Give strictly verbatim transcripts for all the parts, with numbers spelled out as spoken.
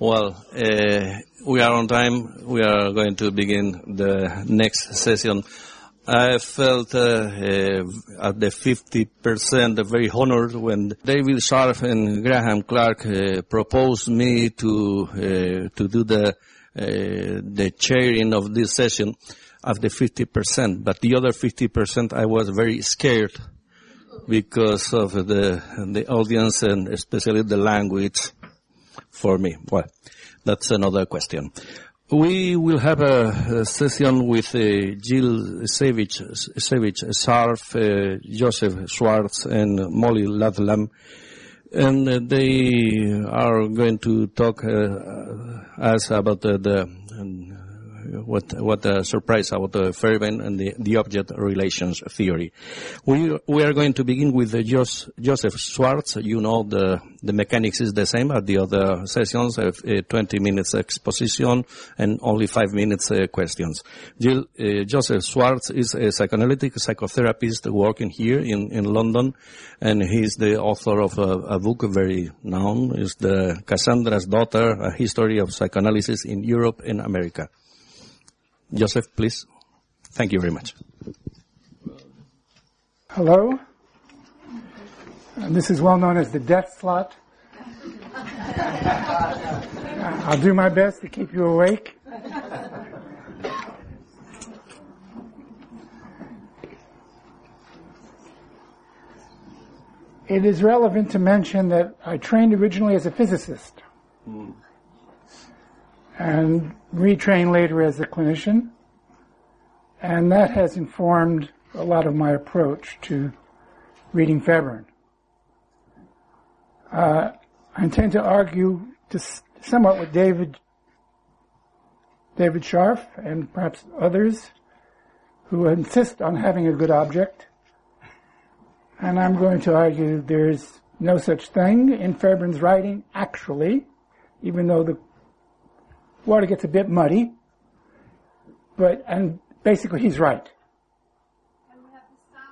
Well, uh, we are on time. We are going to begin the next session. I felt uh, uh, at the fifty percent very honored when David Scharf and Graham Clark uh, proposed me to uh, to do the uh, the chairing of this session of the fifty percent. But the other fifty percent I was very scared because of the the audience and especially the language for me. Well, that's another question. We will have a, a session with uh, Jill Savage, Savage Scharf, uh, Joseph Schwartz, and Molly Ludlam, and uh, they are going to talk uh, us about uh, the um, what what a surprise about the Fairbairn and the, the object relations theory. We we are going to begin with uh, Jos, Joseph Schwartz. You know the the mechanics is the same as the other sessions, uh, twenty minutes exposition and only five minutes uh, questions. Jill, uh, Joseph Schwartz is a psychoanalytic psychotherapist working here in, in London, and he's the author of a, a book very known. It's the Cassandra's Daughter, A History of Psychoanalysis in Europe and America. Joseph, please. Thank you very much. Hello. And this is well known as the death slot. I'll do my best to keep you awake. It is relevant to mention that I trained originally as a physicist. Mm. And retrained later as a clinician, and that has informed a lot of my approach to reading Fairbairn. Uh, I intend to argue to s- somewhat with David, David Scharf and perhaps others who insist on having a good object, and I'm going to argue there's no such thing in Fairbairn's writing, actually, even though the water gets a bit muddy, but, and basically he's right. And we have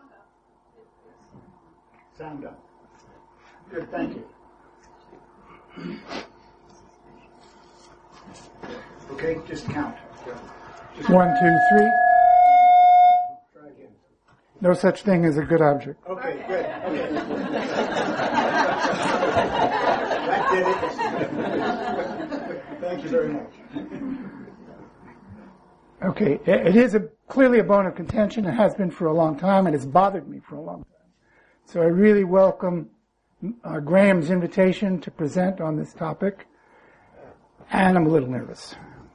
the Sound sound up. up. Good, thank you. Okay, just count. Just one, two, three. Try again. No such thing as a good object. Okay, good. Okay. That did it. Thank you very much. Okay, it is a, clearly a bone of contention. It has been for a long time, and it's bothered me for a long time. So I really welcome uh, Graham's invitation to present on this topic, and I'm a little nervous.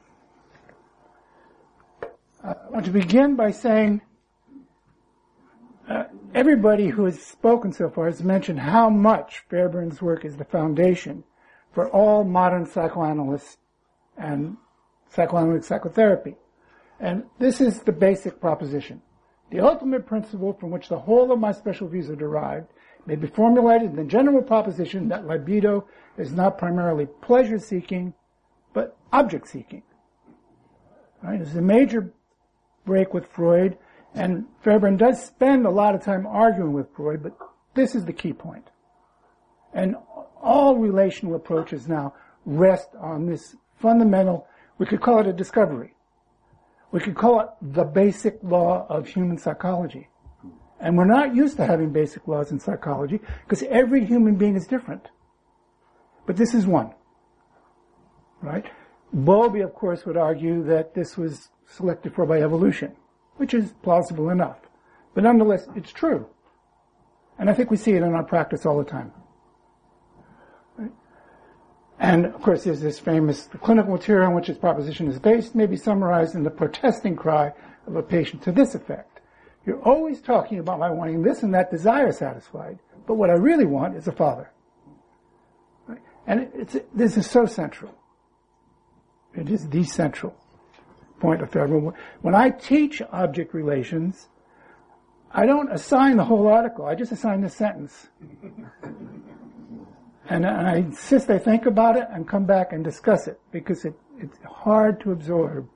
Uh, I want to begin by saying uh, everybody who has spoken so far has mentioned how much Fairbairn's work is the foundation for all modern psychoanalysts and psychoanalytic psychotherapy. And this is the basic proposition. The ultimate principle from which the whole of my special views are derived may be formulated in the general proposition that libido is not primarily pleasure-seeking, but object-seeking. Right? There's a major break with Freud, and Fairbairn does spend a lot of time arguing with Freud, but this is the key point. And all relational approaches now rest on this fundamental, we could call it a discovery. We could call it the basic law of human psychology. And we're not used to having basic laws in psychology because every human being is different. But this is one. Right? Bowlby, of course, would argue that this was selected for by evolution, which is plausible enough. But nonetheless, it's true. And I think we see it in our practice all the time. And, of course, there's this famous, the clinical material on which this proposition is based may be summarized in the protesting cry of a patient to this effect. You're always talking about my wanting this and that desire satisfied, but what I really want is a father. Right? And it's, this is so central. It is the central point of Fairbairn. When I teach object relations, I don't assign the whole article. I just assign this sentence. And, and I insist they think about it and come back and discuss it because it, it's hard to absorb.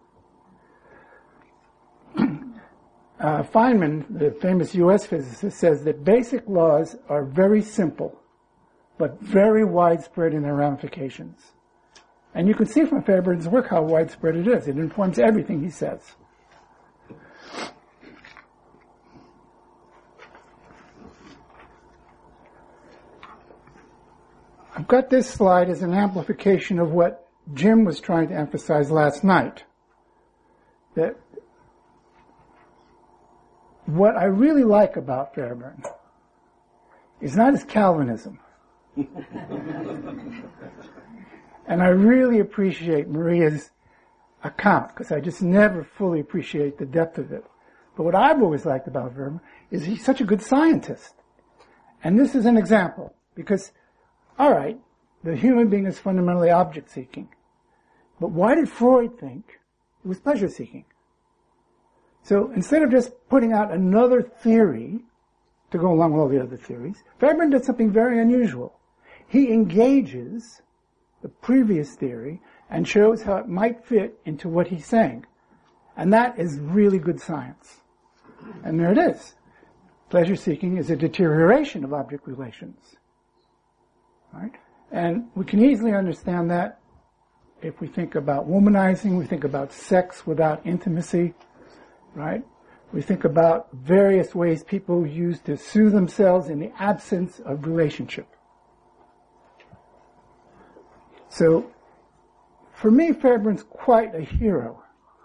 uh, Feynman, the famous U S physicist, says that basic laws are very simple, but very widespread in their ramifications. And you can see from Fairbairn's work how widespread it is. It informs everything he says. I've got this slide as an amplification of what Jim was trying to emphasize last night. That what I really like about Fairbairn is not his Calvinism. And I really appreciate Maria's account, because I just never fully appreciate the depth of it. But what I've always liked about Fairbairn is he's such a good scientist. And this is an example, because, all right, the human being is fundamentally object-seeking. But why did Freud think it was pleasure-seeking? So instead of just putting out another theory to go along with all the other theories, Fairbairn did something very unusual. He engages the previous theory and shows how it might fit into what he's saying. And that is really good science. And there it is. Pleasure-seeking is a deterioration of object relations. Right? And we can easily understand that if we think about womanizing, we think about sex without intimacy, right? We think about various ways people use to soothe themselves in the absence of relationship. So, for me, Fairbairn's quite a hero.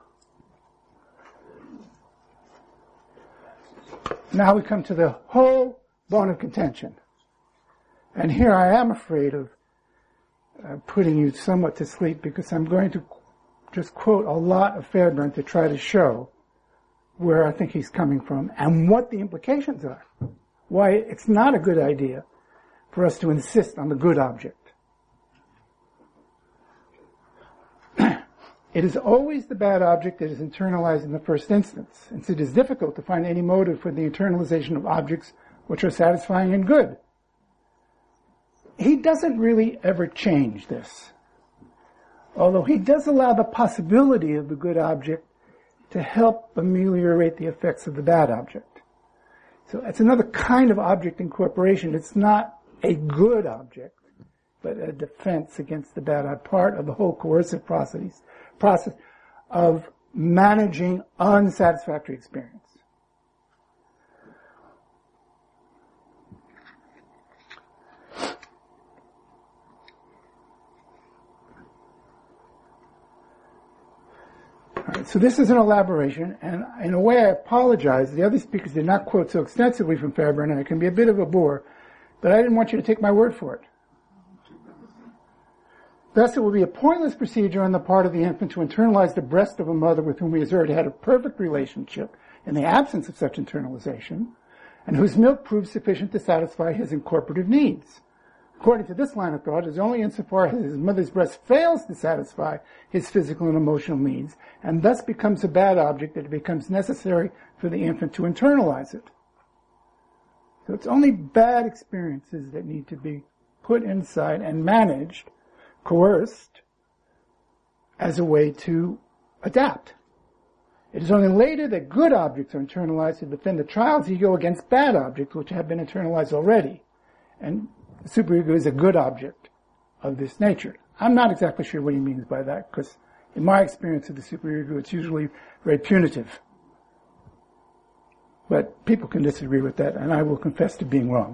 Now we come to the whole bone of contention. And here I am afraid of uh, putting you somewhat to sleep, because I'm going to just quote a lot of Fairbairn to try to show where I think he's coming from and what the implications are. Why it's not a good idea for us to insist on the good object. It is always the bad object that is internalized in the first instance, and it is difficult to find any motive for the internalization of objects which are satisfying and good. He doesn't really ever change this, although he does allow the possibility of the good object to help ameliorate the effects of the bad object. So it's another kind of object incorporation. It's not a good object, but a defense against the bad object, part of the whole coercive process, process of managing unsatisfactory experience. So this is an elaboration, and in a way I apologize. The other speakers did not quote so extensively from Fairbairn, and it can be a bit of a bore, but I didn't want you to take my word for it. Thus, it will be a pointless procedure on the part of the infant to internalize the breast of a mother with whom he has already had a perfect relationship in the absence of such internalization, and whose milk proves sufficient to satisfy his incorporative needs. According to this line of thought, it is only insofar as his mother's breast fails to satisfy his physical and emotional needs, and thus becomes a bad object, that it becomes necessary for the infant to internalize it. So it's only bad experiences that need to be put inside and managed, coerced, as a way to adapt. It is only later that good objects are internalized to defend the child's ego against bad objects which have been internalized already. And the superego is a good object of this nature. I'm not exactly sure what he means by that, because in my experience of the superego, it's usually very punitive. But people can disagree with that, and I will confess to being wrong.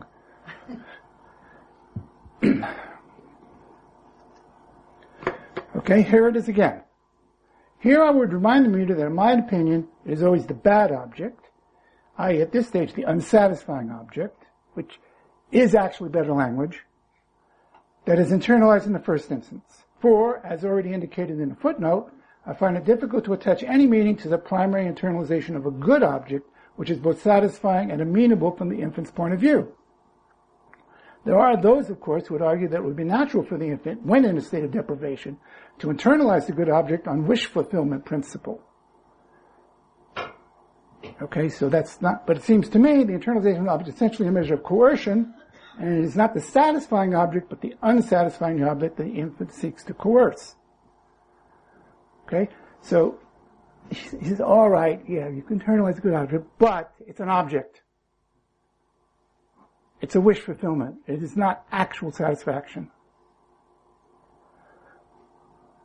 Okay, here it is again. Here I would remind the reader that in my opinion, it is always the bad object, that is at this stage the unsatisfying object, which is actually better language, that is internalized in the first instance. For, as already indicated in the footnote, I find it difficult to attach any meaning to the primary internalization of a good object, which is both satisfying and amenable from the infant's point of view. There are those, of course, who would argue that it would be natural for the infant, when in a state of deprivation, to internalize the good object on wish fulfillment principle. Okay, so that's not, but it seems to me the internalization of the object is essentially a measure of coercion, and it is not the satisfying object, but the unsatisfying object that the infant seeks to coerce. Okay, so he says, all right, yeah, you can internalize a good object, but it's an object. It's a wish fulfillment. It is not actual satisfaction.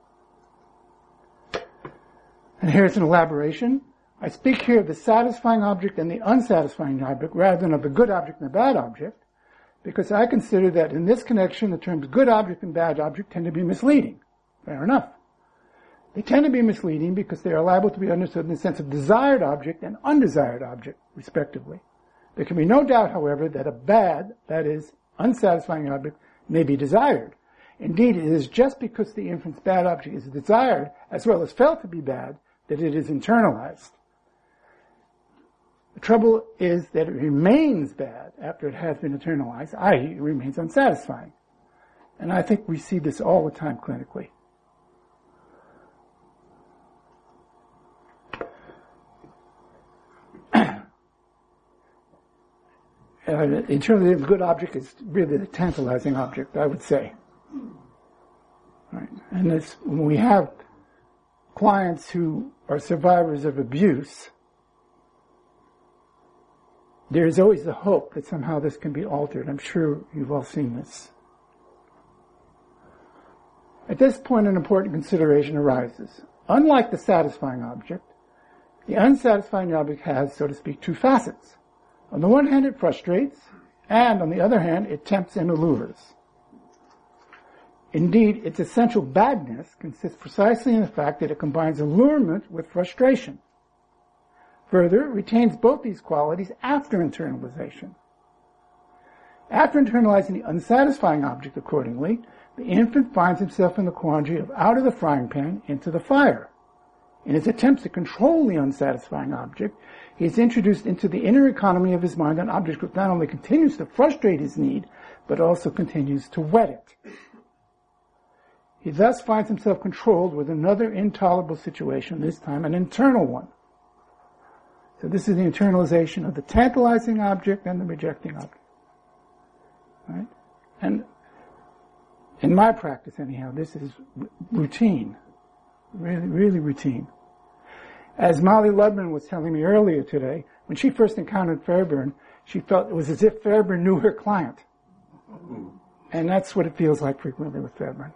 And here's an elaboration. I speak here of the satisfying object and the unsatisfying object rather than of the good object and the bad object, because I consider that in this connection the terms good object and bad object tend to be misleading. Fair enough. They tend to be misleading because they are liable to be understood in the sense of desired object and undesired object, respectively. There can be no doubt, however, that a bad, that is, unsatisfying object, may be desired. Indeed, it is just because the inference bad object is desired, as well as felt to be bad, that it is internalized. The trouble is that it remains bad after it has been internalized, that is, it remains unsatisfying. And I think we see this all the time clinically. Uh, in terms of the good object, is really the tantalizing object, I would say. Right. And this, when we have clients who are survivors of abuse, there is always the hope that somehow this can be altered. I'm sure you've all seen this. At this point, an important consideration arises. Unlike the satisfying object, the unsatisfying object has, so to speak, two facets. On the one hand, it frustrates, and on the other hand, it tempts and allures. Indeed, its essential badness consists precisely in the fact that it combines allurement with frustration. Further, it retains both these qualities after internalization. After internalizing the unsatisfying object, accordingly, the infant finds himself in the quandary of out of the frying pan into the fire. In his attempts to control the unsatisfying object, he is introduced into the inner economy of his mind an object which not only continues to frustrate his need, but also continues to whet it. He thus finds himself controlled with another intolerable situation, this time an internal one. So this is the internalization of the tantalizing object and the rejecting object. Right? And in my practice, anyhow, this is r- routine. Really, really routine. As Molly Ludman was telling me earlier today, when she first encountered Fairbairn, she felt it was as if Fairbairn knew her client. And that's what it feels like frequently with Fairbairn.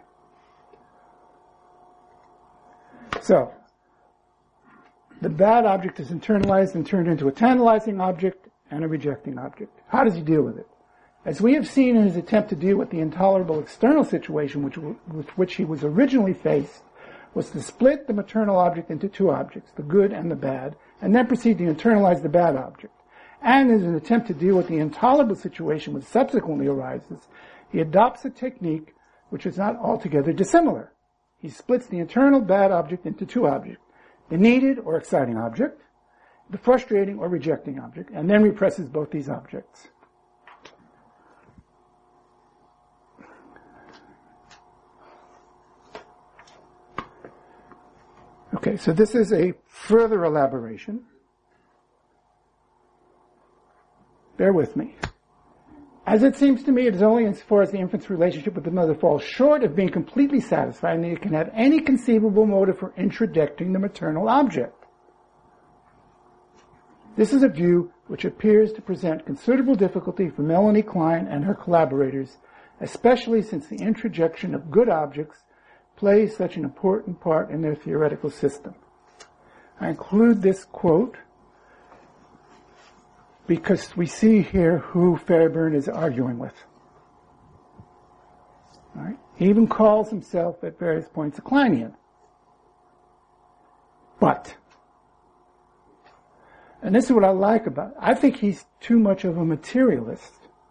So, the bad object is internalized and turned into a tantalizing object and a rejecting object. How does he deal with it? As we have seen in his attempt to deal with the intolerable external situation which, with which he was originally faced, was to split the maternal object into two objects, the good and the bad, and then proceed to internalize the bad object. And in an attempt to deal with the intolerable situation which subsequently arises, he adopts a technique which is not altogether dissimilar. He splits the internal bad object into two objects, the needed or exciting object, the frustrating or rejecting object, and then represses both these objects. Okay, so this is a further elaboration. Bear with me. As it seems to me, it is only insofar as the infant's relationship with the mother falls short of being completely satisfying that it can have any conceivable motive for interdicting the maternal object. This is a view which appears to present considerable difficulty for Melanie Klein and her collaborators, especially since the introjection of good objects plays such an important part in their theoretical system. I include this quote because we see here who Fairbairn is arguing with. All right? He even calls himself at various points a Kleinian. But, and this is what I like about it, I think he's too much of a materialist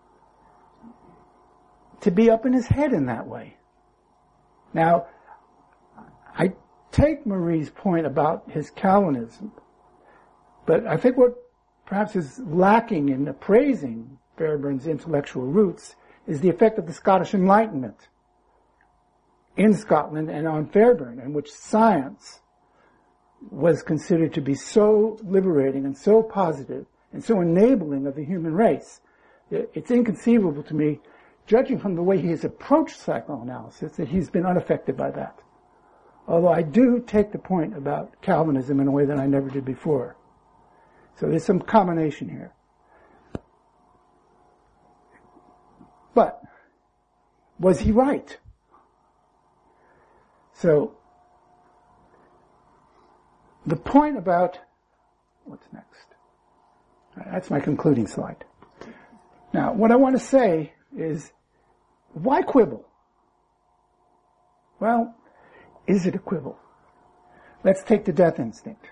to be up in his head in that way. Now, I take Marie's point about his Calvinism, but I think what perhaps is lacking in appraising Fairbairn's intellectual roots is the effect of the Scottish Enlightenment in Scotland and on Fairbairn, in which science was considered to be so liberating and so positive and so enabling of the human race. It's inconceivable to me, judging from the way he has approached psychoanalysis, that he's been unaffected by that. Although I do take the point about Calvinism in a way that I never did before. So there's some combination here. But, was he right? the point about, what's next? That's my concluding slide. Now, what I want to say is, why quibble? Well, is it a quibble? Let's take the death instinct.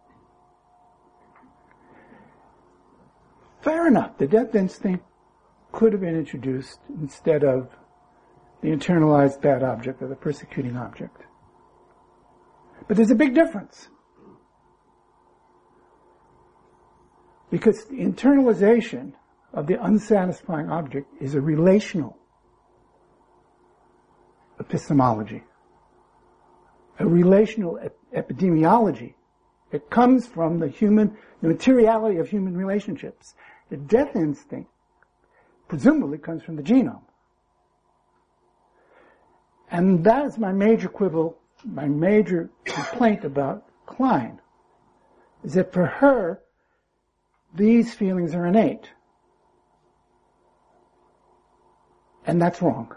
Fair enough, the death instinct could have been introduced instead of the internalized bad object or the persecuting object. But there's a big difference. Because the internalization of the unsatisfying object is a relational epistemology, a relational ep- epidemiology. It comes from the human, the materiality of human relationships. The death instinct presumably comes from the genome. And that is my major quibble, my major complaint about Klein, is that for her, these feelings are innate. And that's wrong.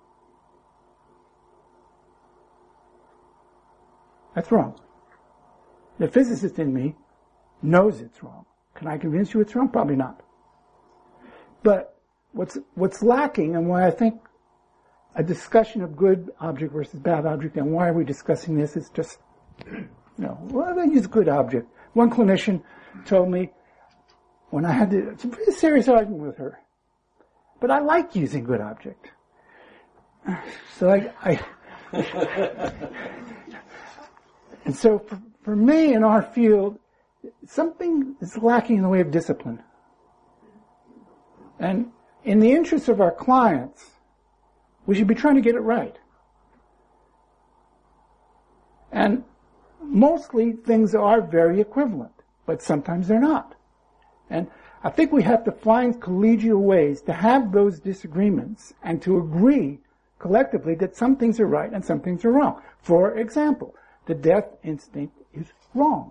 That's wrong. The physicist in me knows it's wrong. Can I convince you it's wrong? Probably not. But what's what's lacking, and why I think a discussion of good object versus bad object, and why are we discussing this, is just, you know, well, I use good object. One clinician told me, when I had to, it's a pretty serious argument with her, but I like using good object. So I, I and so for, for me in our field, something is lacking in the way of discipline. And in the interest of our clients, we should be trying to get it right. And mostly things are very equivalent, but sometimes they're not. And I think we have to find collegial ways to have those disagreements and to agree collectively that some things are right and some things are wrong. For example, the death instinct is wrong.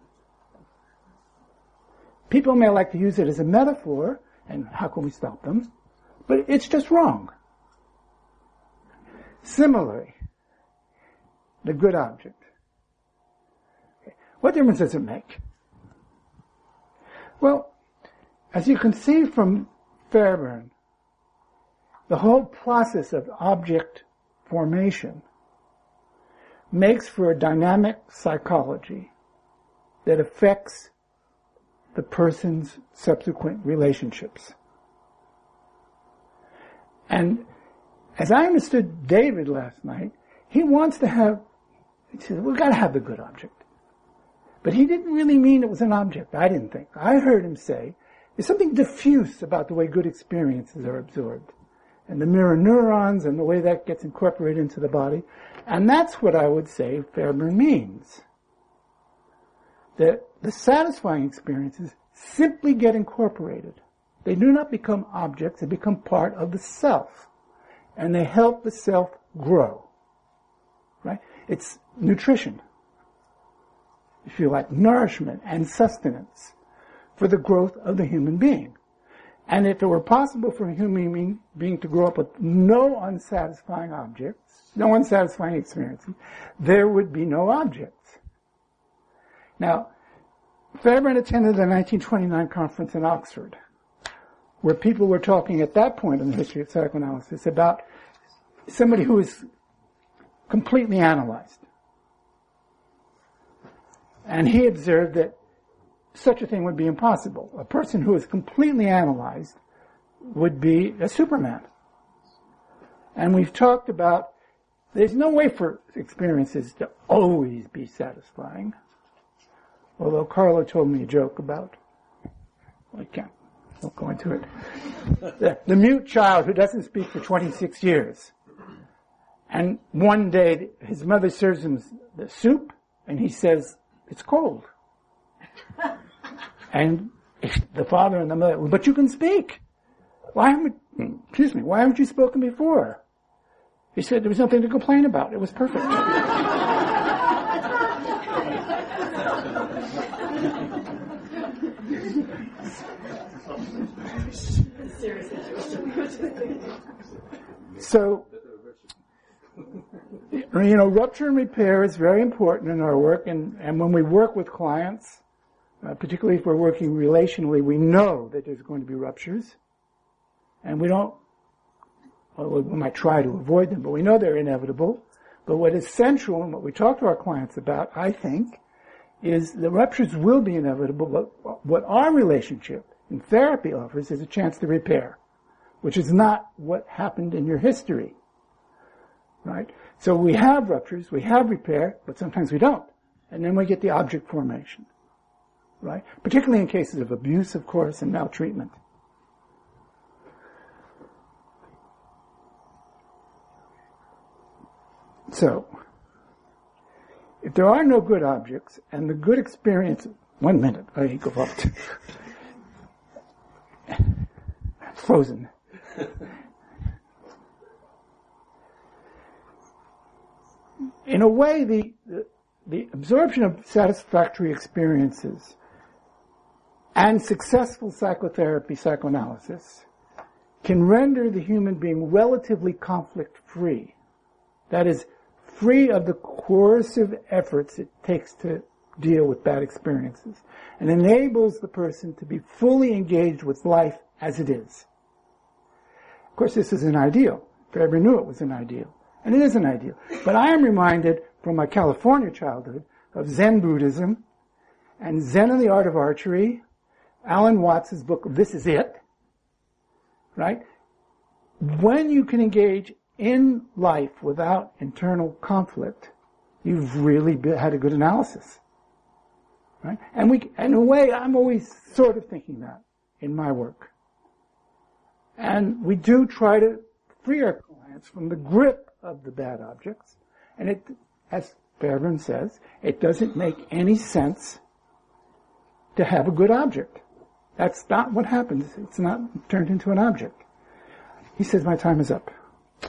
People may like to use it as a metaphor, and how can we stop them? But it's just wrong. Similarly, the good object. Okay. What difference does it make? Well, as you can see from Fairbairn, the whole process of object formation makes for a dynamic psychology that affects the person's subsequent relationships. And as I understood David last night, he wants to have, he says, we've got to have the good object. But he didn't really mean it was an object, I didn't think. I heard him say, there's something diffuse about the way good experiences are absorbed, and the mirror neurons and the way that gets incorporated into the body. And that's what I would say Fairbairn means. That the satisfying experiences simply get incorporated. They do not become objects, they become part of the self. And they help the self grow. Right? It's nutrition, if you like, nourishment and sustenance for the growth of the human being. And if it were possible for a human being to grow up with no unsatisfying objects, no unsatisfying experiences, there would be no objects. Now, Fairbairn attended the nineteen twenty-nine conference in Oxford, where people were talking at that point in the history of psychoanalysis about somebody who is completely analyzed. And he observed that such a thing would be impossible. A person who is completely analyzed would be a Superman. And we've talked about there's no way for experiences to always be satisfying. Although Carlo told me a joke about, well, I can't, I won't go into it. The, the mute child who doesn't speak for twenty-six years. And one day his mother serves him the soup and he says, it's cold. And the father and the mother, but you can speak. Why haven't, excuse me, why haven't you spoken before? He said there was nothing to complain about. It was perfect. So, You know, rupture and repair is very important in our work, and, and when we work with clients, uh, particularly if we're working relationally, we know that there's going to be ruptures, and we don't, well, we might try to avoid them, but we know they're inevitable. But what is central and what we talk to our clients about, I think, is the ruptures will be inevitable, but what our relationship in therapy offers is a chance to repair, which is not what happened in your history, right? So we have ruptures, we have repair, but sometimes we don't. And then we get the object formation, right? Particularly in cases of abuse, of course, and maltreatment. So, if there are no good objects, and the good experience, one minute, I go up. Frozen. In a way, the, the, the absorption of satisfactory experiences and successful psychotherapy, psychoanalysis, can render the human being relatively conflict-free. That is, free of the coercive efforts it takes to deal with bad experiences, and enables the person to be fully engaged with life as it is. Of course, this is an ideal. Fairbairn knew it was an ideal. And it is an ideal. But I am reminded from my California childhood of Zen Buddhism and Zen and the Art of Archery, Alan Watts' book, This Is It, right? When you can engage in life without internal conflict, you've really be, had a good analysis, right? And we, in a way, I'm always sort of thinking that in my work. And we do try to free our clients from the grip of the bad objects. And it, as Fairbairn says, it doesn't make any sense to have a good object. That's not what happens. It's not turned into an object. He says my time is up.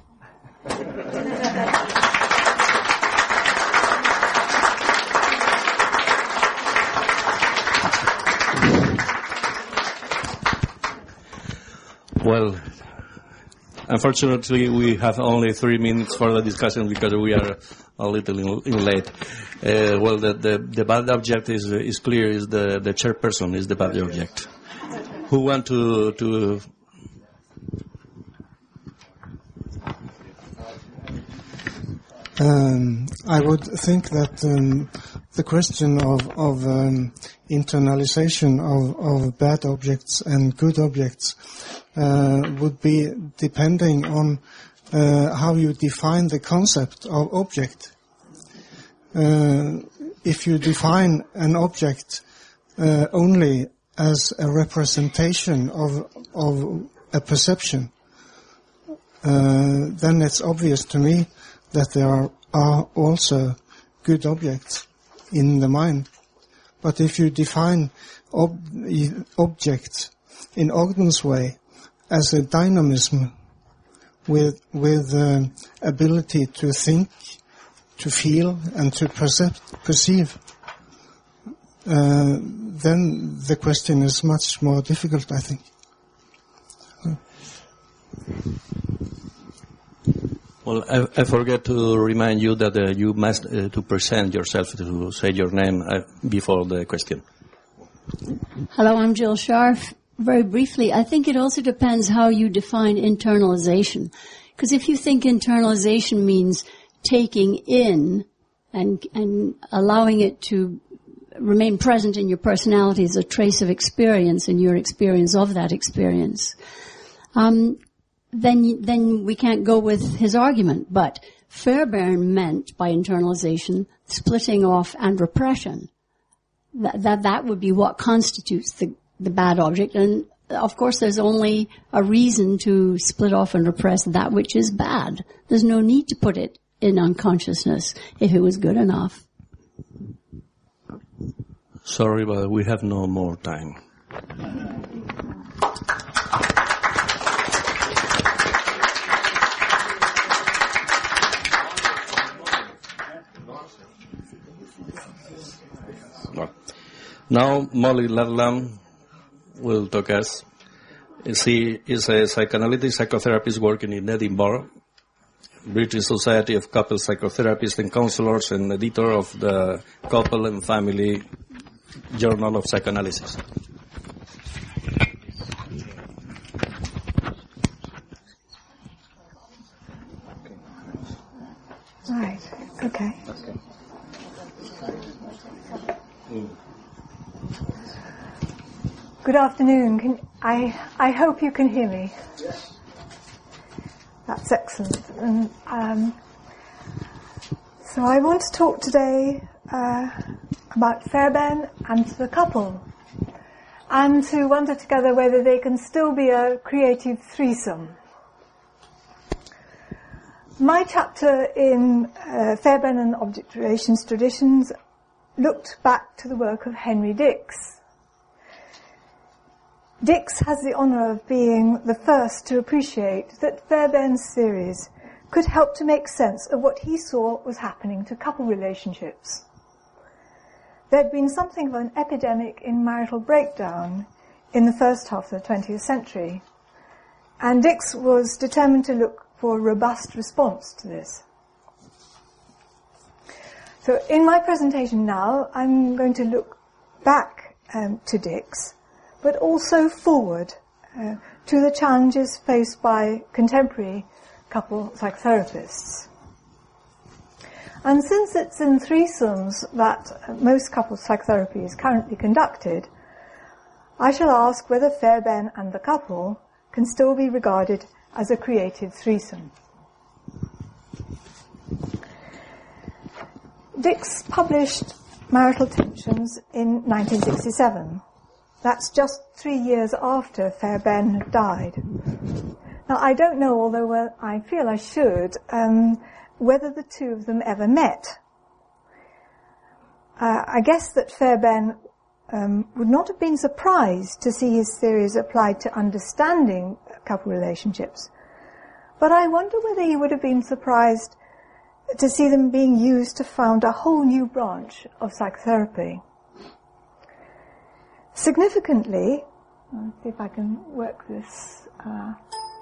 Well, unfortunately, we have only three minutes for the discussion because we are a little in, in late. Uh, well, the, the, the bad object is is clear. Is the the chairperson is the bad object. Who want to to? Um, I would think that um, the question of, of um, internalization of, of bad objects and good objects uh, would be depending on uh, how you define the concept of object. Uh, if you define an object uh, only as a representation of of a perception, uh, then it's obvious to me that there are, are also good objects in the mind. But if you define ob- objects in Ogden's way as a dynamism with with uh, ability to think, to feel, and to percep- perceive, uh, then the question is much more difficult, I think. Well, I, I forget to remind you that uh, you must uh, to present yourself, to say your name uh, before the question. Hello, I'm Jill Scharf. Very briefly, I think it also depends how you define internalization. Because if you think internalization means taking in and and allowing it to remain present in your personality as a trace of experience and your experience of that experience, um, then then we can't go with his argument. But Fairbairn meant by internalization splitting off and repression. That that, that would be what constitutes the, the bad object. And of course there's only a reason to split off and repress that which is bad. There's no need to put it in unconsciousness if it was good enough. Sorry, but we have no more time. Now, Molly Ludlam will talk us. She is a psychoanalytic psychotherapist working in Edinburgh. British Society of Couple Psychotherapists and Counselors and editor of the Couple and Family Journal of Psychoanalysis. Right. Okay. Okay. Good afternoon. Can, I I hope you can hear me. Yes. That's excellent. And um, so I want to talk today uh, about Fairbairn and the couple, and to wonder together whether they can still be a creative threesome. My chapter in uh, Fairbairn and Object Relations Traditions looked back to the work of Henry Dix. Dix has the honour of being the first to appreciate that Fairbairn's theories could help to make sense of what he saw was happening to couple relationships. There had been something of an epidemic in marital breakdown in the first half of the twentieth century, and Dix was determined to look for a robust response to this. So in my presentation now, I'm going to look back um, to Dix, but also forward uh, to the challenges faced by contemporary couple psychotherapists. And since it's in threesomes that uh, most couple psychotherapy is currently conducted, I shall ask whether Fairbairn and the couple can still be regarded as a creative threesome. Dix published Marital Tensions in nineteen sixty-seven. That's just three years after Fairbairn had died. Now, I don't know, although I feel I should, um, whether the two of them ever met. Uh, I guess that Fairbairn um, would not have been surprised to see his theories applied to understanding couple relationships, but I wonder whether he would have been surprised to see them being used to found a whole new branch of psychotherapy. Significantly, let's see if I can work this. Uh,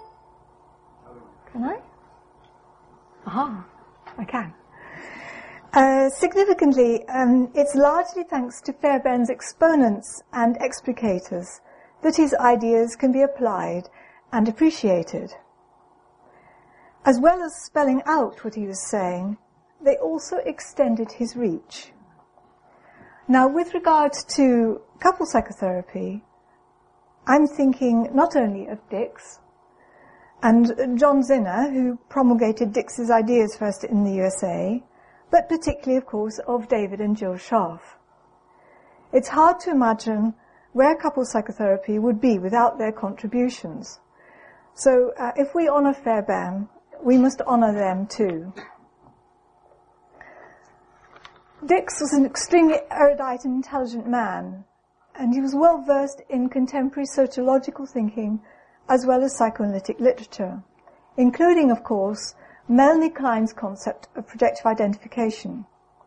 can I? Aha, I can. Uh, significantly, um, it's largely thanks to Fairbairn's exponents and explicators that his ideas can be applied and appreciated. As well as spelling out what he was saying, they also extended his reach. Now, with regard to couple psychotherapy, I'm thinking not only of Dix and John Zinner, who promulgated Dix's ideas first in the U S A, but particularly, of course, of David and Jill Scharf. It's hard to imagine where couple psychotherapy would be without their contributions. So uh, if we honour Fairbairn, we must honour them too. Dix was an extremely erudite and intelligent man, and he was well versed in contemporary sociological thinking as well as psychoanalytic literature, including, of course, Melanie Klein's concept of projective identification.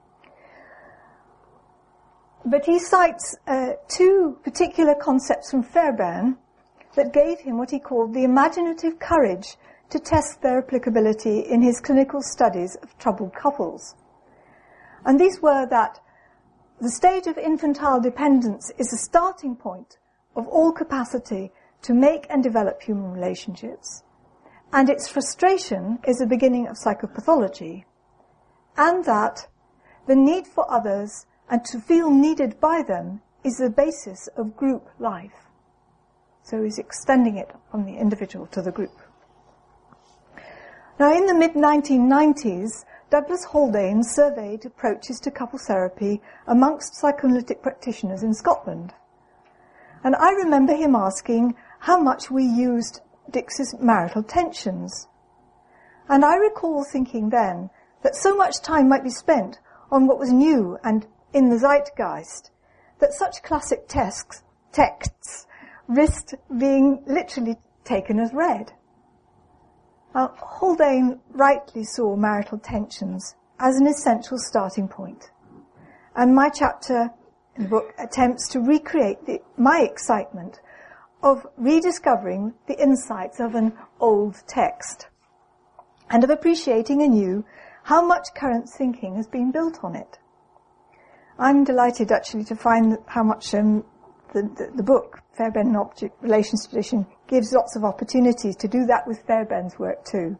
But he cites uh, two particular concepts from Fairbairn that gave him what he called the imaginative courage to test their applicability in his clinical studies of troubled couples. And these were that the stage of infantile dependence is a starting point of all capacity to make and develop human relationships, and its frustration is the beginning of psychopathology, and that the need for others and to feel needed by them is the basis of group life. So he's extending it from the individual to the group. Now, in the mid nineteen nineties, Douglas Haldane surveyed approaches to couple therapy amongst psychoanalytic practitioners in Scotland. And I remember him asking how much we used Dix's Marital Tensions. And I recall thinking then that so much time might be spent on what was new and in the zeitgeist, that such classic texts, texts risked being literally taken as read. Now, Haldane rightly saw Marital Tensions as an essential starting point, and my chapter in the book attempts to recreate the, my excitement of rediscovering the insights of an old text. and of appreciating anew how much current thinking has been built on it. I'm delighted actually to find how much um, the, the, the book, Fairbairn Object Relations Tradition, gives lots of opportunities to do that with Fairbairn's work too.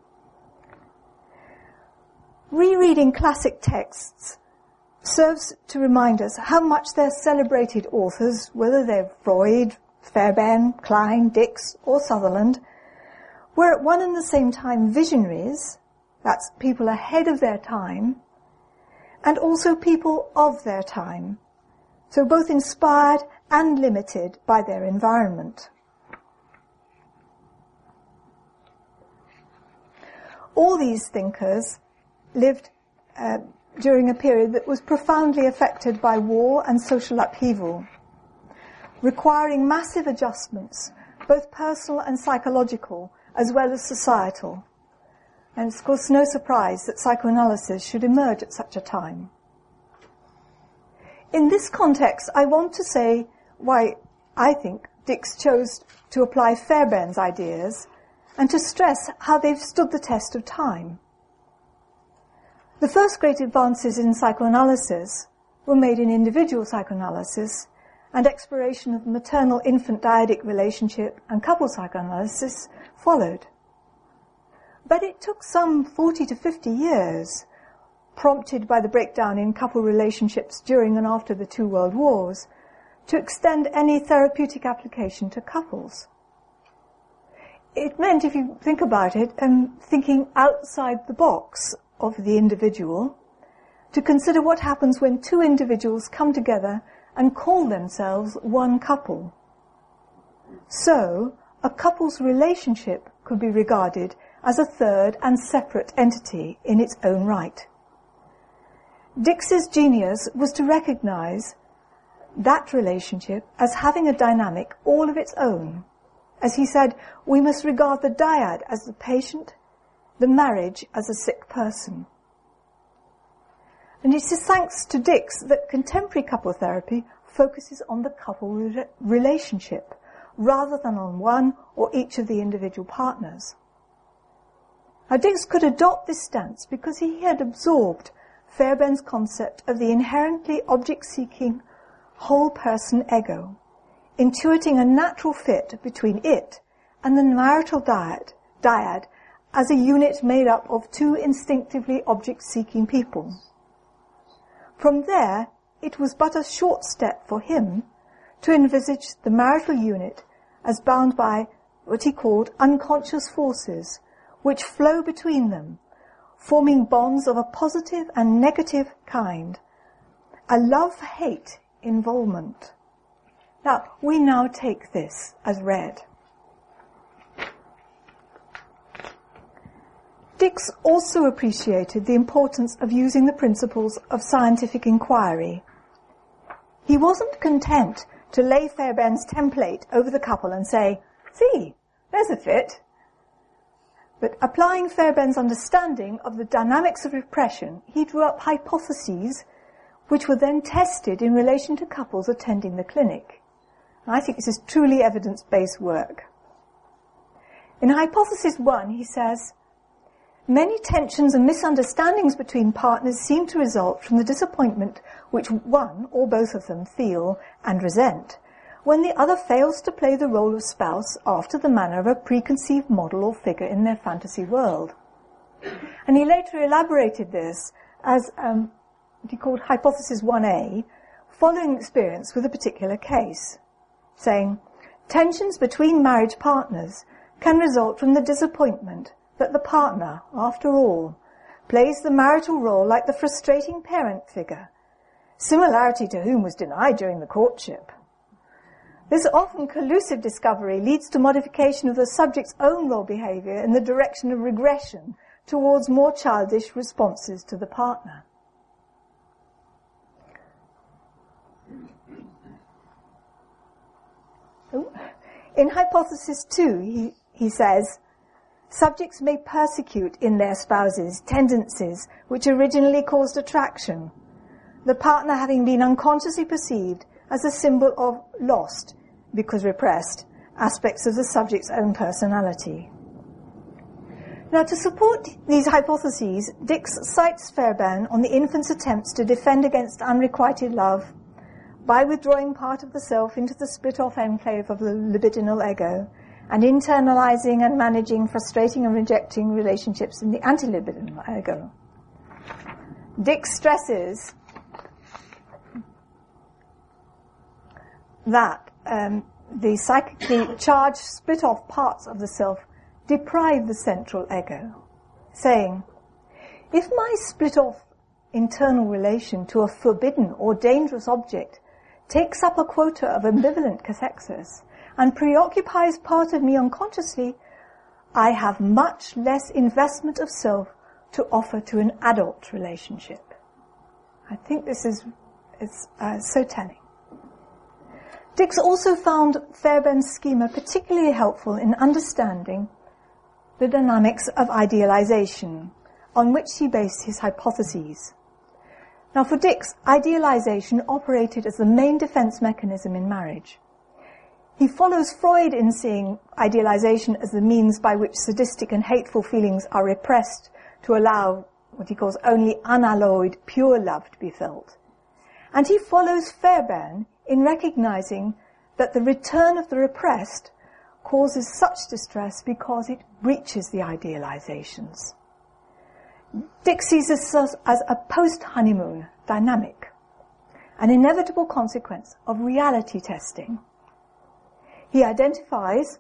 Rereading classic texts serves to remind us how much their celebrated authors, whether they're Freud, Fairbairn, Klein, Dix, or Sutherland, were at one and the same time visionaries, that's people ahead of their time, and also people of their time, so both inspired and limited by their environment. All these thinkers lived uh, during a period that was profoundly affected by war and social upheaval, requiring massive adjustments, both personal and psychological, as well as societal. And it's of course no surprise that psychoanalysis should emerge at such a time. In this context, I want to say why I think Dix chose to apply Fairbairn's ideas and to stress how they've stood the test of time. The first great advances in psychoanalysis were made in individual psychoanalysis, and exploration of the maternal-infant dyadic relationship and couple psychoanalysis followed. But it took some forty to fifty years, prompted by the breakdown in couple relationships during and after the two world wars, to extend any therapeutic application to couples. It meant, if you think about it, um, thinking outside the box of the individual, to consider what happens when two individuals come together and call themselves one couple. So, a couple's relationship could be regarded as a third and separate entity in its own right. Dix's genius was to recognize that relationship as having a dynamic all of its own. As he said, we must regard the dyad as the patient, the marriage as a sick person. And it is thanks to Dix that contemporary couple therapy focuses on the couple re- relationship rather than on one or each of the individual partners. Now, Dix could adopt this stance because he had absorbed Fairbairn's concept of the inherently object-seeking whole-person ego, intuiting a natural fit between it and the marital dyad, dyad as a unit made up of two instinctively object-seeking people. From there, it was but a short step for him to envisage the marital unit as bound by what he called unconscious forces, which flow between them, forming bonds of a positive and negative kind, a love-hate involvement. Now, we now take this as read. Dix also appreciated the importance of using the principles of scientific inquiry. He wasn't content to lay Fairbairn's template over the couple and say, see, there's a fit. But applying Fairbairn's understanding of the dynamics of repression, he drew up hypotheses which were then tested in relation to couples attending the clinic. And I think this is truly evidence-based work. In hypothesis one, he says, many tensions and misunderstandings between partners seem to result from the disappointment which one or both of them feel and resent when the other fails to play the role of spouse after the manner of a preconceived model or figure in their fantasy world. And he later elaborated this as um, what he called hypothesis one A, following experience with a particular case, saying, tensions between marriage partners can result from the disappointment that the partner, after all, plays the marital role like the frustrating parent figure, similarity to whom was denied during the courtship. This often collusive discovery leads to modification of the subject's own role behavior in the direction of regression towards more childish responses to the partner. In hypothesis two, he, he says, subjects may persecute in their spouses tendencies which originally caused attraction, the partner having been unconsciously perceived as a symbol of lost, because repressed, aspects of the subject's own personality. Now, to support these hypotheses, Dix cites Fairbairn on the infant's attempts to defend against unrequited love by withdrawing part of the self into the split-off enclave of the libidinal ego and internalizing and managing frustrating and rejecting relationships in the antilibidinal ego. Dix stresses that um, the psychically charged split-off parts of the self deprive the central ego, saying, if my split-off internal relation to a forbidden or dangerous object takes up a quota of ambivalent cathexis and preoccupies part of me unconsciously, I have much less investment of self to offer to an adult relationship. I think this is, is uh, so telling. Dix also found Fairbairn's schema particularly helpful in understanding the dynamics of idealization, on which he based his hypotheses. Now, for Dix, idealization operated as the main defense mechanism in marriage. He follows Freud in seeing idealization as the means by which sadistic and hateful feelings are repressed to allow what he calls only unalloyed, pure love to be felt. And he follows Fairbairn in recognizing that the return of the repressed causes such distress because it breaches the idealizations. Dix sees this as, as a post-honeymoon dynamic, an inevitable consequence of reality testing. He identifies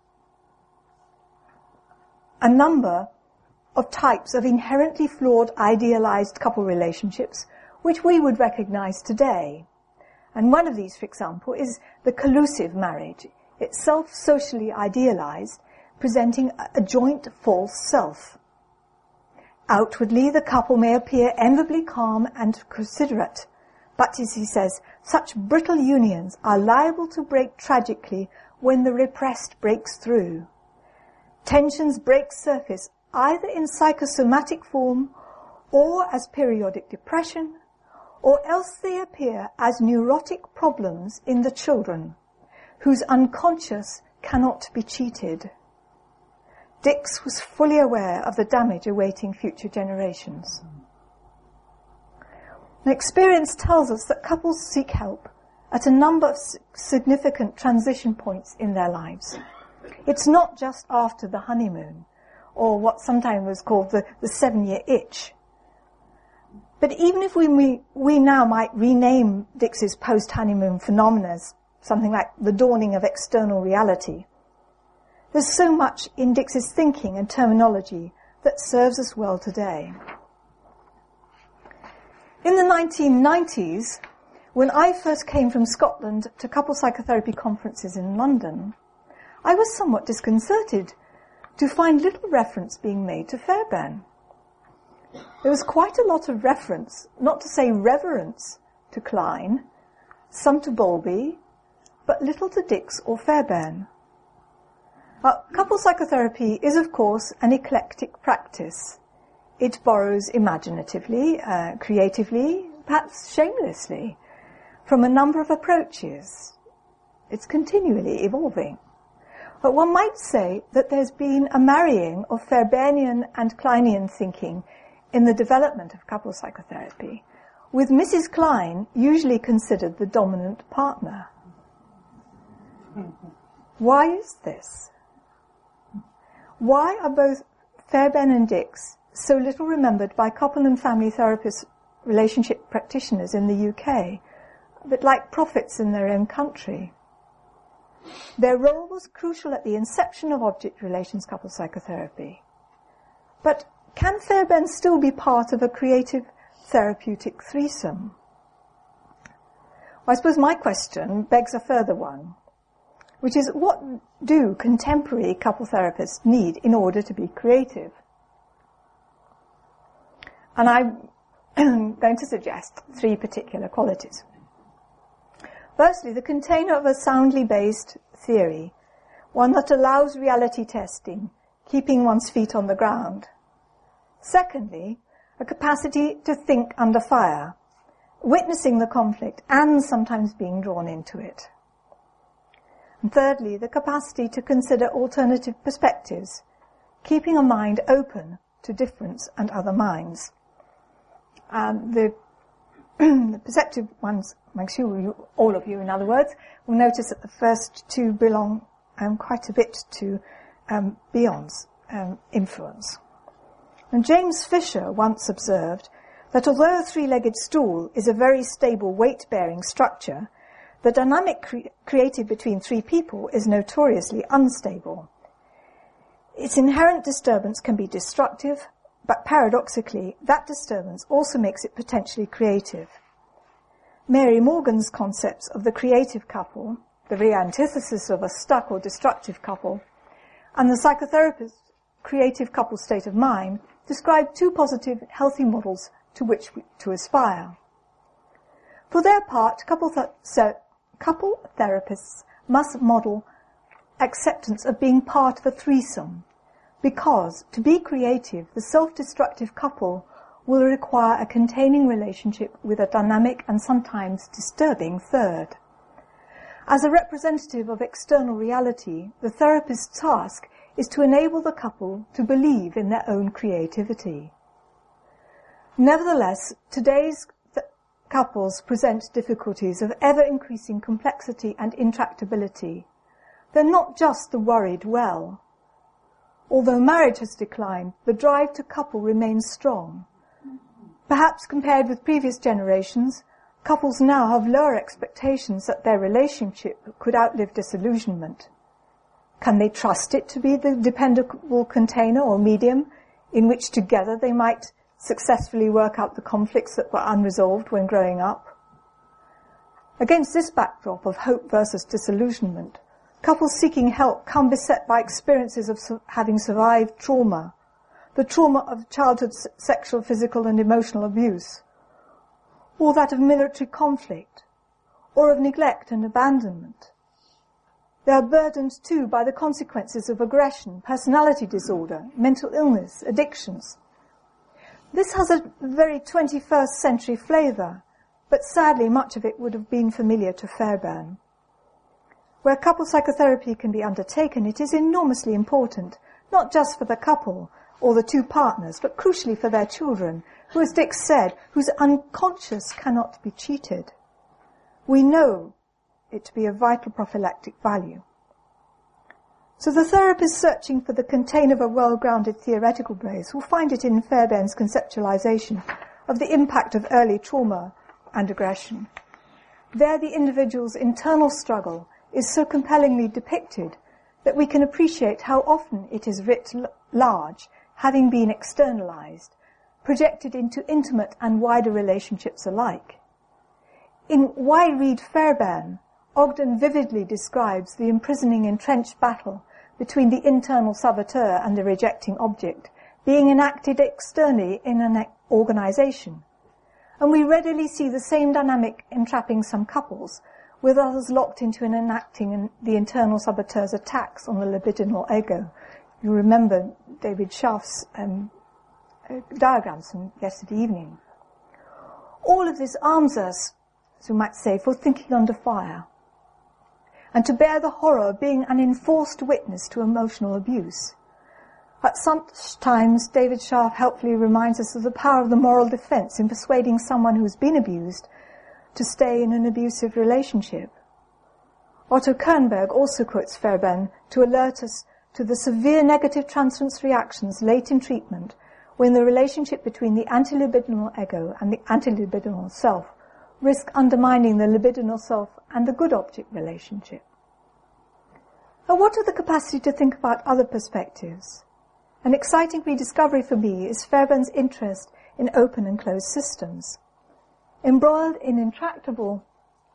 a number of types of inherently flawed, idealized couple relationships which we would recognize today. And one of these, for example, is the collusive marriage, itself socially idealized, presenting a joint false self. Outwardly, the couple may appear enviably calm and considerate, but, as he says, such brittle unions are liable to break tragically when the repressed breaks through. Tensions break surface either in psychosomatic form or as periodic depression, or else they appear as neurotic problems in the children, whose unconscious cannot be cheated. Dix was fully aware of the damage awaiting future generations. Now, experience tells us that couples seek help at a number of significant transition points in their lives. It's not just after the honeymoon, or what sometimes was called the, the seven-year itch. But even if we, we, we now might rename Dix's post-honeymoon phenomena as something like the dawning of external reality, there's so much in Dix's thinking and terminology that serves us well today. In the nineteen nineties, when I first came from Scotland to couple psychotherapy conferences in London, I was somewhat disconcerted to find little reference being made to Fairbairn. There was quite a lot of reference, not to say reverence, to Klein, some to Bowlby, but little to Dix or Fairbairn. Uh, couple psychotherapy is, of course, an eclectic practice. It borrows imaginatively, uh, creatively, perhaps shamelessly, from a number of approaches. It's continually evolving. But one might say that there's been a marrying of Fairbairnian and Kleinian thinking in the development of couple psychotherapy, with Missus Klein usually considered the dominant partner. Why is this? Why are both Fairbairn and Dix so little remembered by couple and family therapist relationship practitioners in the U K, a bit like prophets in their own country? Their role was crucial at the inception of object relations couple psychotherapy. But can Fairbairn still be part of a creative therapeutic threesome? Well, I suppose my question begs a further one, which is, what do contemporary couple therapists need in order to be creative? And I'm going to suggest three particular qualities. Firstly, the container of a soundly based theory, one that allows reality testing, keeping one's feet on the ground. Secondly, a capacity to think under fire, witnessing the conflict and sometimes being drawn into it. And thirdly, the capacity to consider alternative perspectives, keeping a mind open to difference and other minds. Um, the, the perceptive ones, I'm sure you, all of you, in other words, will notice that the first two belong um, quite a bit to um, Bion's um, influence. And James Fisher once observed that although a three-legged stool is a very stable weight-bearing structure, the dynamic cre- created between three people is notoriously unstable. Its inherent disturbance can be destructive, but paradoxically, that disturbance also makes it potentially creative. Mary Morgan's concepts of the creative couple, the real antithesis of a stuck or destructive couple, and the psychotherapist's creative couple state of mind describe two positive, healthy models to which we, to aspire. For their part, couple, th- so, couple therapists must model acceptance of being part of a threesome, because to be creative, the self-destructive couple will require a containing relationship with a dynamic and sometimes disturbing third. As a representative of external reality, the therapist's task is to enable the couple to believe in their own creativity. Nevertheless, today's th- couples present difficulties of ever-increasing complexity and intractability. They're not just the worried well. Although marriage has declined, the drive to couple remains strong. Perhaps compared with previous generations, couples now have lower expectations that their relationship could outlive disillusionment. Can they trust it to be the dependable container or medium in which together they might successfully work out the conflicts that were unresolved when growing up? Against this backdrop of hope versus disillusionment, couples seeking help come beset by experiences of su- having survived trauma, the trauma of childhood s- sexual, physical and emotional abuse, or that of military conflict, or of neglect and abandonment. They are burdened too by the consequences of aggression, personality disorder, mental illness, addictions. This has a very twenty-first century flavour, but sadly much of it would have been familiar to Fairbairn. Where couple psychotherapy can be undertaken, it is enormously important, not just for the couple or the two partners, but crucially for their children, who, as Dick said, whose unconscious cannot be cheated. We know it to be of vital prophylactic value. So the therapist searching for the container of a well-grounded theoretical base will find it in Fairbairn's conceptualization of the impact of early trauma and aggression. There the individual's internal struggle is so compellingly depicted that we can appreciate how often it is writ large, having been externalized, projected into intimate and wider relationships alike. In Why Read Fairbairn, Ogden vividly describes the imprisoning entrenched battle between the internal saboteur and the rejecting object being enacted externally in an organization. And we readily see the same dynamic entrapping some couples, with others locked into an enacting the internal saboteur's attacks on the libidinal ego. You remember David Scharf's um, uh, diagrams from yesterday evening. All of this arms us, as we might say, for thinking under fire, and to bear the horror of being an enforced witness to emotional abuse. At such times, David Scharf helpfully reminds us of the power of the moral defense in persuading someone who has been abused to stay in an abusive relationship. Otto Kernberg also quotes Fairbairn to alert us to the severe negative transference reactions late in treatment when the relationship between the antilibidinal ego and the antilibidinal self risk undermining the libidinal self and the good object relationship. Now, what of the capacity to think about other perspectives? An exciting rediscovery for me is Fairbairn's interest in open and closed systems. Embroiled in intractable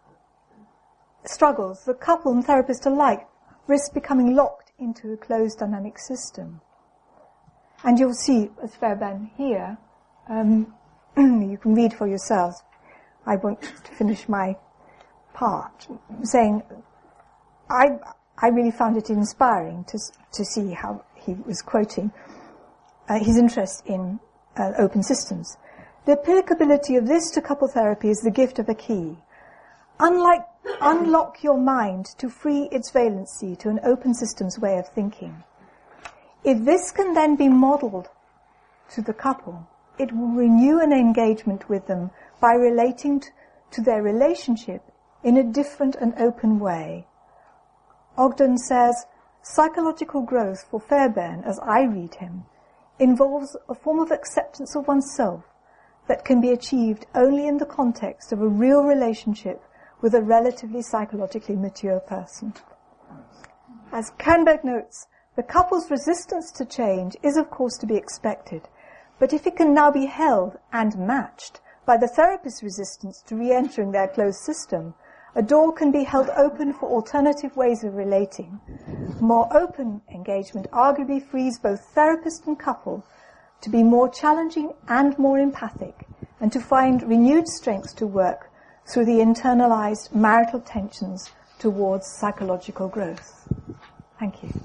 struggles, the couple and therapist alike risk becoming locked into a closed dynamic system. And you'll see, as Fairbairn here, um, you can read for yourselves. I want to finish my part, saying I I really found it inspiring to to see how he was quoting uh, his interest in uh, open systems. The applicability of this to couple therapy is the gift of a key. Unlike unlock your mind to free its valency to an open systems way of thinking. If this can then be modelled to the couple, it will renew an engagement with them by relating t- to their relationship in a different and open way. Ogden says, psychological growth for Fairbairn, as I read him, involves a form of acceptance of oneself that can be achieved only in the context of a real relationship with a relatively psychologically mature person. As Kernberg notes, the couple's resistance to change is of course to be expected, but if it can now be held and matched by the therapist's resistance to re-entering their closed system, a door can be held open for alternative ways of relating. More open engagement arguably frees both therapist and couple to be more challenging and more empathic, and to find renewed strength to work through the internalized marital tensions towards psychological growth. Thank you.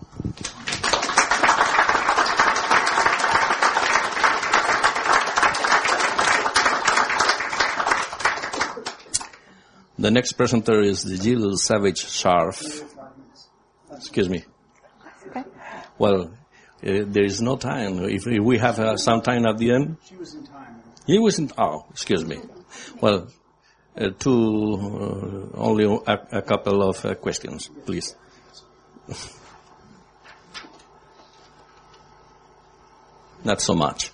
The next presenter is Jill Savage-Sharf. Excuse me. Okay. Well, uh, there is no time. If we have uh, some time at the end. She was in time. He was in, oh, excuse me. Well, uh, two, uh, only a, a couple of uh, questions, please. Not so much.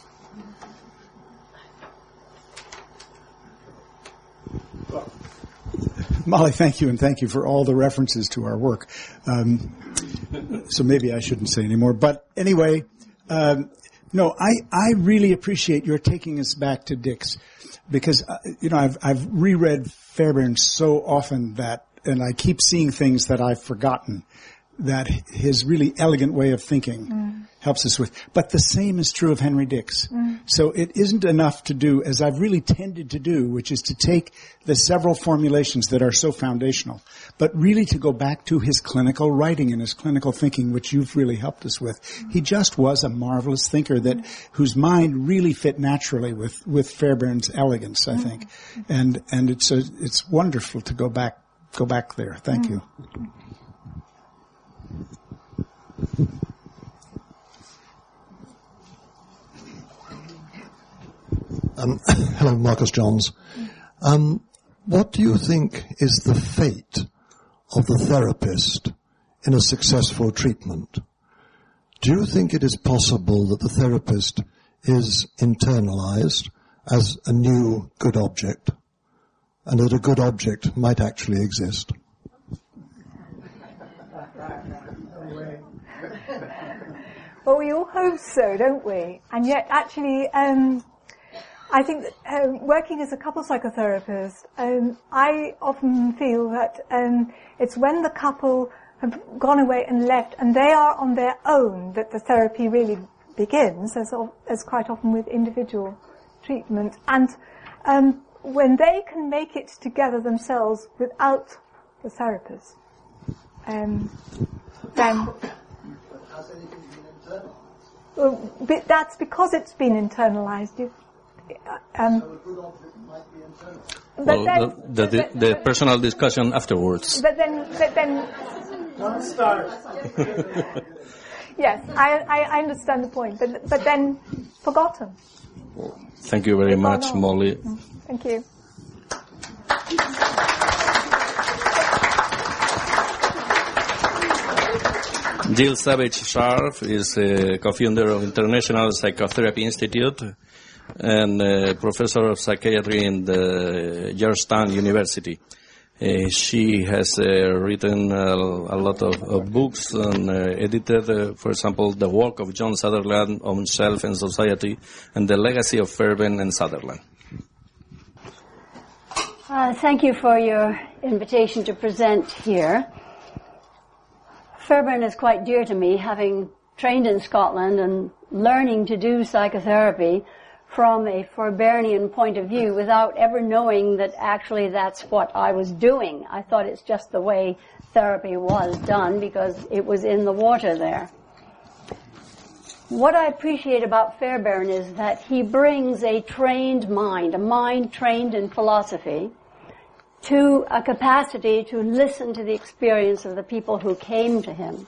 Molly, thank you, and thank you for all the references to our work. Um, so maybe I shouldn't say anymore. But anyway, um, no, I, I really appreciate your taking us back to Dix, because, uh, you know, I've, I've reread Fairbairn so often that, and I keep seeing things that I've forgotten, that his really elegant way of thinking mm. helps us with. But the same is true of Henry Dix. Mm. So it isn't enough to do, as I've really tended to do, which is to take the several formulations that are so foundational, but really to go back to his clinical writing and his clinical thinking, which you've really helped us with. Mm. He just was a marvelous thinker that, mm. whose mind really fit naturally with, with Fairbairn's elegance, I mm. think. And, and it's a, it's wonderful to go back, go back there. Thank mm. you. Um, hello, Marcus Johns. Um, what do you think is the fate of the therapist in a successful treatment? Do you think it is possible that the therapist is internalized as a new good object, and that a good object might actually exist? Well, we all hope so, don't we? And yet, actually, um, I think that uh, working as a couple psychotherapist, um, I often feel that um, it's when the couple have gone away and left, and they are on their own, that the therapy really begins, as, as quite often with individual treatment. And um, when they can make it together themselves without the therapist, um, then... Well, that's because it's been internalized. You, um, so a good object might be internalized. Well, then, the, the, the, the personal discussion afterwards. But then, but then. Don't start. Yes, I, I, I understand the point, but but then forgotten. Thank you very much, Molly. Thank you. Jill Savage-Sharf is a co-founder of International Psychotherapy Institute and a professor of psychiatry in the Georgetown University. Uh, she has uh, written uh, a lot of, of books and uh, edited, uh, for example, the work of John Sutherland on Self and Society and the legacy of Fairbairn and Sutherland. Uh, thank you for your invitation to present here. Fairbairn is quite dear to me, having trained in Scotland and learning to do psychotherapy from a Fairbairnian point of view without ever knowing that actually that's what I was doing. I thought it's just the way therapy was done because it was in the water there. What I appreciate about Fairbairn is that he brings a trained mind, a mind trained in philosophy, to a capacity to listen to the experience of the people who came to him.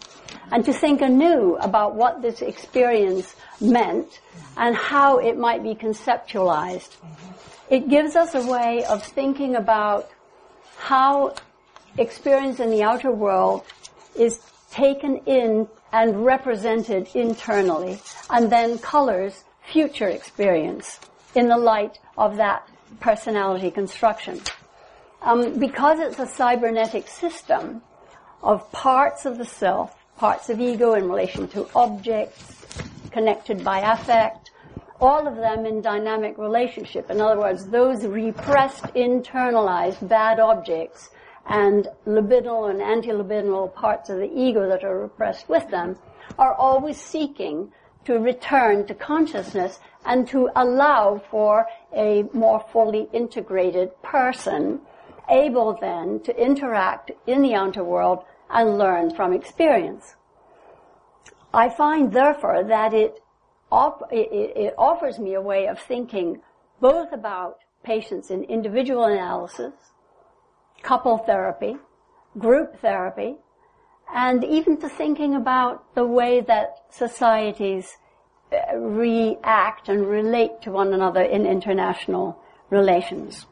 and to think anew about what this experience meant and how it might be conceptualized. It gives us a way of thinking about how experience in the outer world is taken in and represented internally, and then colors future experience in the light of that personality construction. Um, because it's a cybernetic system of parts of the self, parts of ego in relation to objects, connected by affect, all of them in dynamic relationship. In other words, those repressed, internalized bad objects and libidinal and anti-libidinal parts of the ego that are repressed with them are always seeking to return to consciousness and to allow for a more fully integrated person, able then to interact in the outer world and learn from experience. I find, therefore, that it, op- it, it offers me a way of thinking both about patients in individual analysis, couple therapy, group therapy, and even to thinking about the way that societies react and relate to one another in international relations.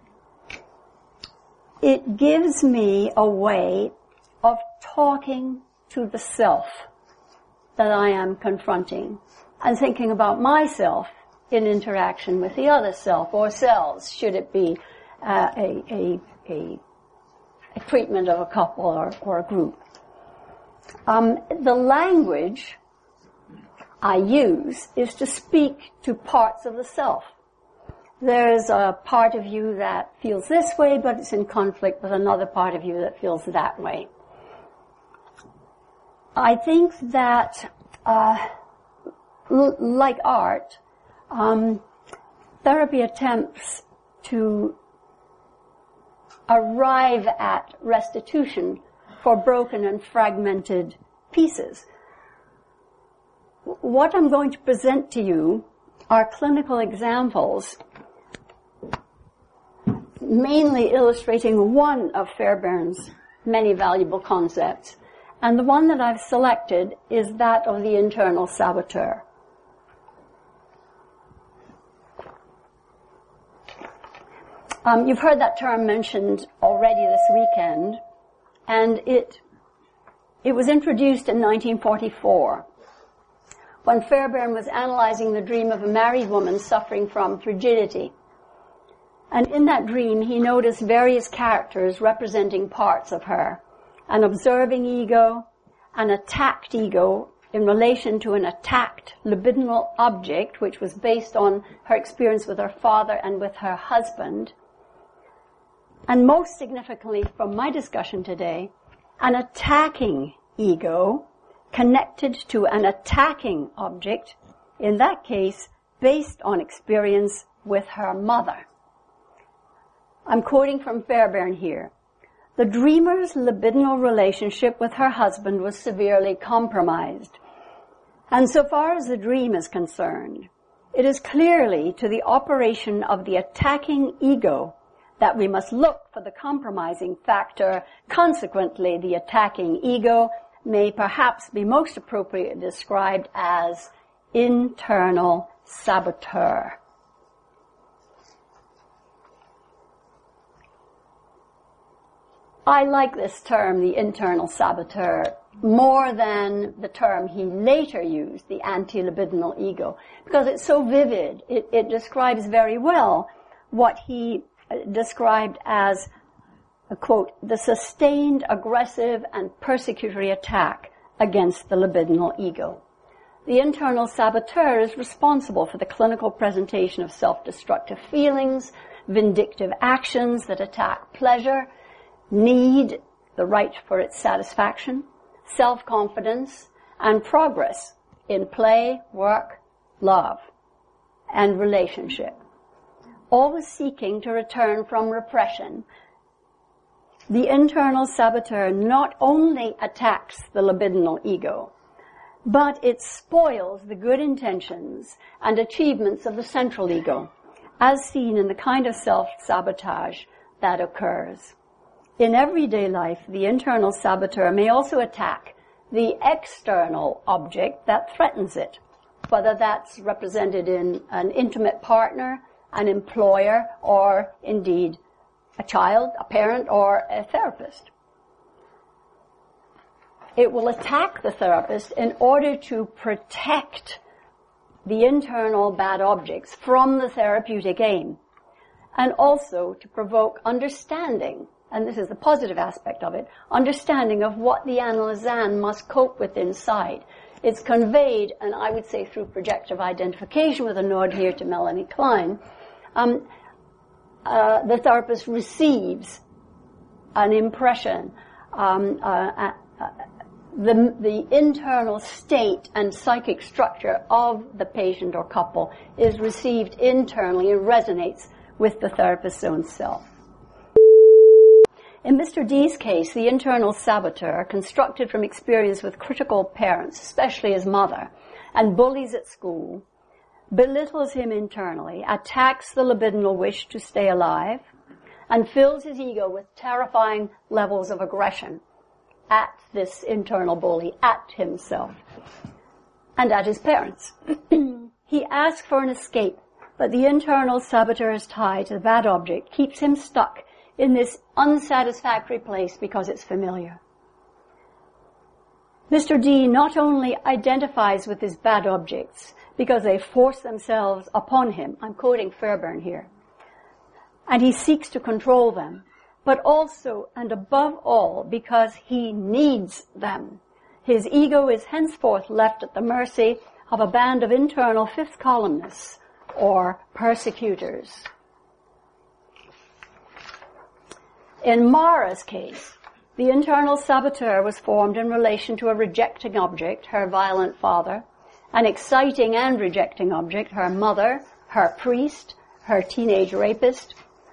It gives me a way of talking to the self that I am confronting and thinking about myself in interaction with the other self, or selves, should it be uh, a, a, a a treatment of a couple or, or a group. Um, the language I use is to speak to parts of the self. There's a part of you that feels this way, but it's in conflict with another part of you that feels that way. I think that, uh, l- like art, um, therapy attempts to arrive at restitution for broken and fragmented pieces. What I'm going to present to you are clinical examples, mainly illustrating one of Fairbairn's many valuable concepts. And the one that I've selected is that of the internal saboteur. Um, you've heard that term mentioned already this weekend, and it it was introduced in nineteen forty-four when Fairbairn was analyzing the dream of a married woman suffering from frigidity. And in that dream, he noticed various characters representing parts of her: an observing ego, an attacked ego in relation to an attacked libidinal object, which was based on her experience with her father and with her husband. And most significantly from my discussion today, an attacking ego connected to an attacking object, in that case, based on experience with her mother. I'm quoting from Fairbairn here. The dreamer's libidinal relationship with her husband was severely compromised. And so far as the dream is concerned, it is clearly to the operation of the attacking ego that we must look for the compromising factor. Consequently, the attacking ego may perhaps be most appropriately described as internal saboteur. I like this term, the internal saboteur, more than the term he later used, the anti-libidinal ego, because it's so vivid. It, it describes very well what he described as, a quote, the sustained, aggressive, and persecutory attack against the libidinal ego. The internal saboteur is responsible for the clinical presentation of self-destructive feelings, vindictive actions that attack pleasure, need, the right for its satisfaction, self-confidence, and progress in play, work, love, and relationship. Always seeking to return from repression, the internal saboteur not only attacks the libidinal ego, but it spoils the good intentions and achievements of the central ego, as seen in the kind of self-sabotage that occurs. In everyday life, the internal saboteur may also attack the external object that threatens it, whether that's represented in an intimate partner, an employer, or indeed a child, a parent, or a therapist. It will attack the therapist in order to protect the internal bad objects from the therapeutic aim, and also to provoke understanding, and this is the positive aspect of it, understanding of what the analysand must cope with inside. It's conveyed, and I would say through projective identification, with a nod here to Melanie Klein. Um, uh, the therapist receives an impression, um, uh, uh, the, the internal state and psychic structure of the patient or couple is received internally and resonates with the therapist's own self. In Mister D's case, the internal saboteur, constructed from experience with critical parents, especially his mother, and bullies at school, belittles him internally, attacks the libidinal wish to stay alive, and fills his ego with terrifying levels of aggression at this internal bully, at himself, and at his parents. He asks for an escape, but the internal saboteur's tie to the bad object keeps him stuck in this unsatisfactory place because it's familiar. Mister D not only identifies with his bad objects because they force themselves upon him, I'm quoting Fairbairn here, and he seeks to control them, but also and above all because he needs them. His ego is henceforth left at the mercy of a band of internal fifth columnists or persecutors. In Mara's case, the internal saboteur was formed in relation to a rejecting object, her violent father, an exciting and rejecting object, her mother, her priest, her teenage rapist.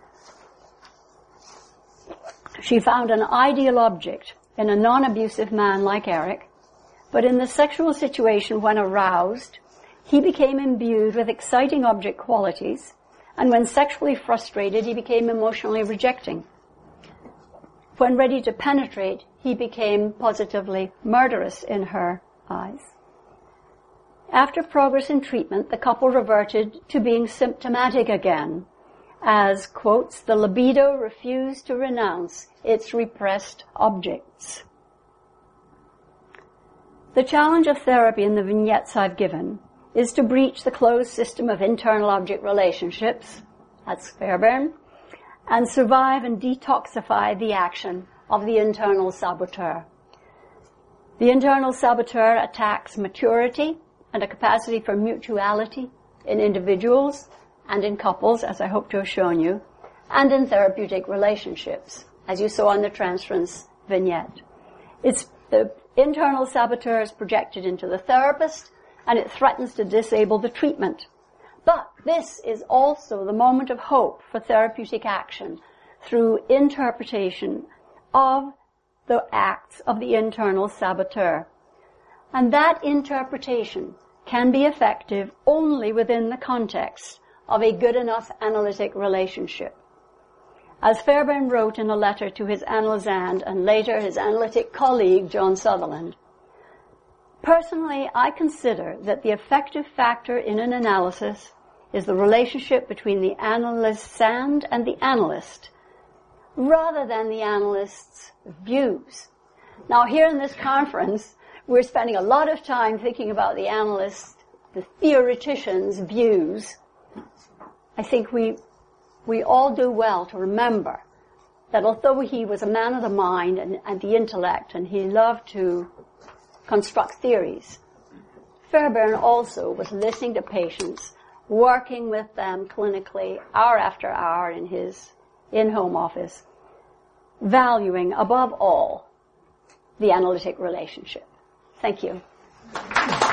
She found an ideal object in a non-abusive man like Eric, but in the sexual situation when aroused, he became imbued with exciting object qualities, and when sexually frustrated, he became emotionally rejecting. When ready to penetrate, he became positively murderous in her eyes. After progress in treatment, the couple reverted to being symptomatic again, as, quotes, the libido refused to renounce its repressed objects. The challenge of therapy in the vignettes I've given is to breach the closed system of internal object relationships, that's Fairbairn, and survive and detoxify the action of the internal saboteur. The internal saboteur attacks maturity and a capacity for mutuality in individuals and in couples, as I hope to have shown you, and in therapeutic relationships, as you saw in the transference vignette. It's the internal saboteur is projected into the therapist, and it threatens to disable the treatment. But this is also the moment of hope for therapeutic action through interpretation of the acts of the internal saboteur. And that interpretation can be effective only within the context of a good enough analytic relationship. As Fairbairn wrote in a letter to his analysand and later his analytic colleague, John Sutherland, personally, I consider that the effective factor in an analysis is the relationship between the analysand and the analyst, rather than the analyst's views. Now, here in this conference, we're spending a lot of time thinking about the analyst, the theoretician's views. I think we we all do well to remember that although he was a man of the mind and, and the intellect, and he loved to construct theories, Fairbairn also was listening to patients, working with them clinically hour after hour in his in-home office, valuing above all the analytic relationship. Thank you.